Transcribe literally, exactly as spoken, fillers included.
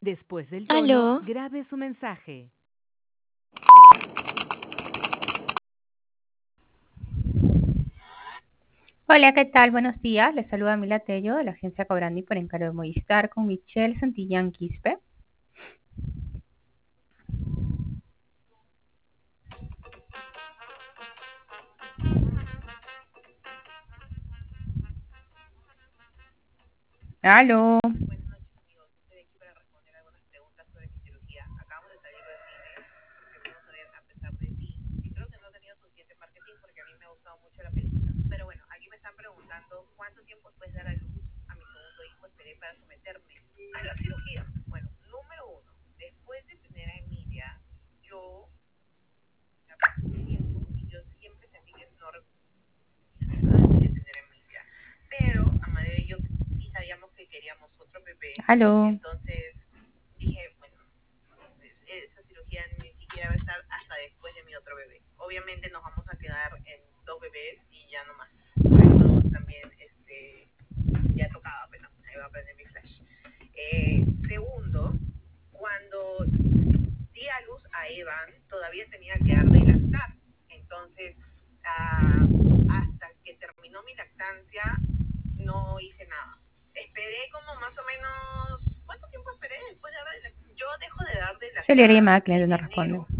Después del tono, Aló. grabe su mensaje. Hola, ¿qué tal? Buenos días. Les saluda Mila Tello de la agencia Cobrandi por encargo de Movistar con Michelle Santillán Quispe. Aló. Aló. Se le haría llamada al cliente, no responde.